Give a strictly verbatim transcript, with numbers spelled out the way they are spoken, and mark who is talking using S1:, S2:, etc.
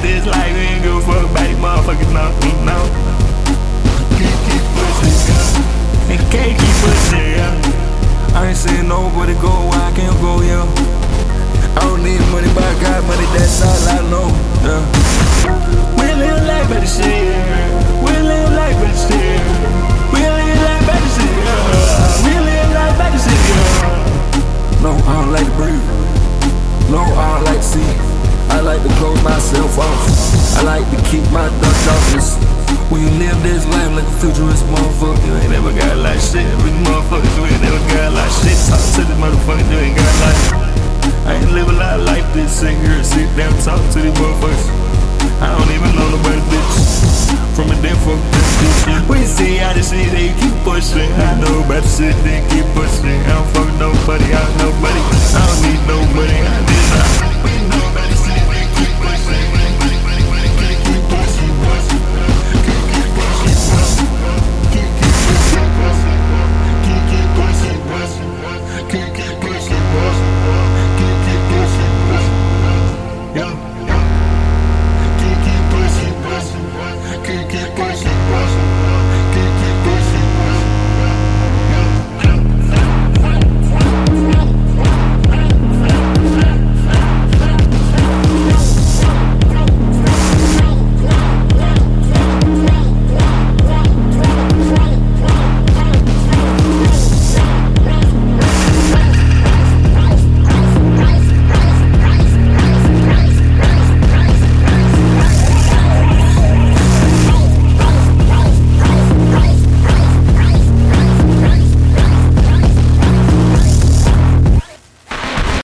S1: this life, we ain't give a fuck about these motherfuckers, no, no. Keep, keep pushing, yeah. And can't keep pushing, yeah. I ain't seen nobody go where I can't go, yeah. I don't need money, but I got money, that's all I know, yeah. We live life by the shit, yeah. We live life by the shit, yeah. We live life by the shit, yeah. We live life by the shit, yeah. No, I don't like to breathe. No, I don't like to see. I like to close myself off. I like to keep my dust off this. When you live this life like a futurist motherfucker, you ain't never got a lot of shit. We motherfuckers, you ain't never got a lot of shit. Talk to this motherfucker, you ain't got a lot. I ain't live a lot of life, this sit here, sit down, talk to these motherfuckers. I don't even know nobody, bitch. From a damn fuck this bitch. We see how this shit, they keep pushing. I know about the shit, they keep pushing. I don't fuck nobody, I don't nobody. I don't need nobody.